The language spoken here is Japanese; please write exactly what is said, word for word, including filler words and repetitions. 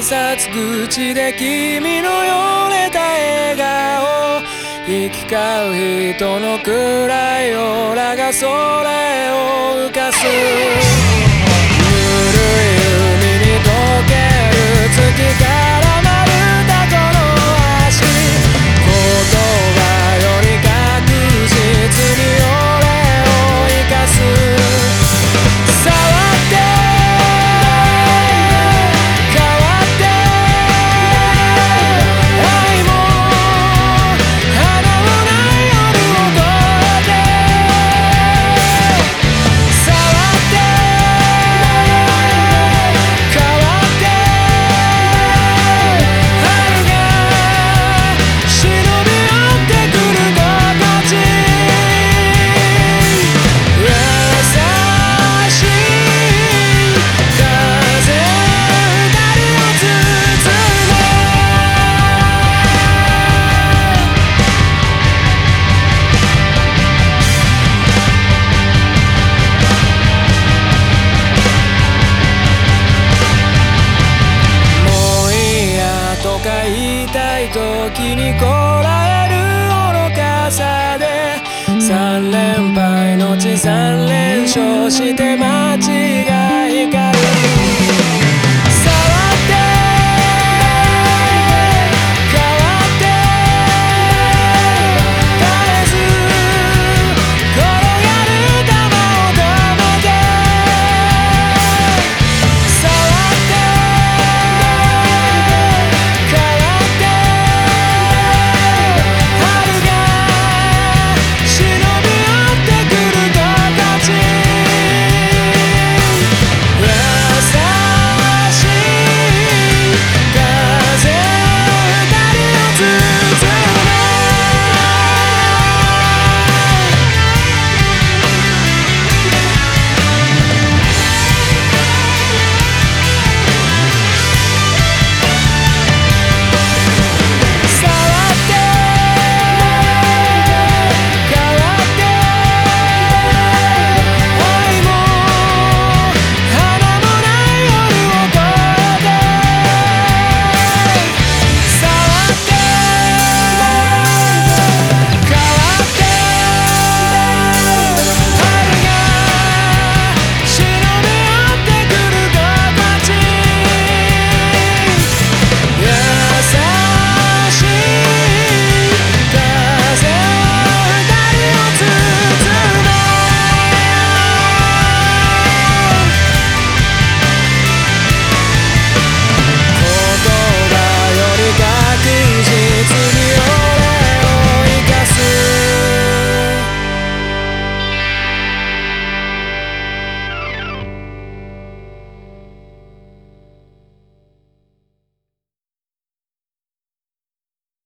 拶口で君のよれた笑顔、行き交う人の暗いオーラがそれを浮かす。ぬるい海に溶ける月から丸太この足、言葉より確実に俺を生かす。触って変わって愛も叶わない夜を越えて、触って変わって愛が忍び寄ってくる心地、優しい風二人を包む。もういいやとか言いたい時にこらえる愚かさで、三連敗のち三連勝して街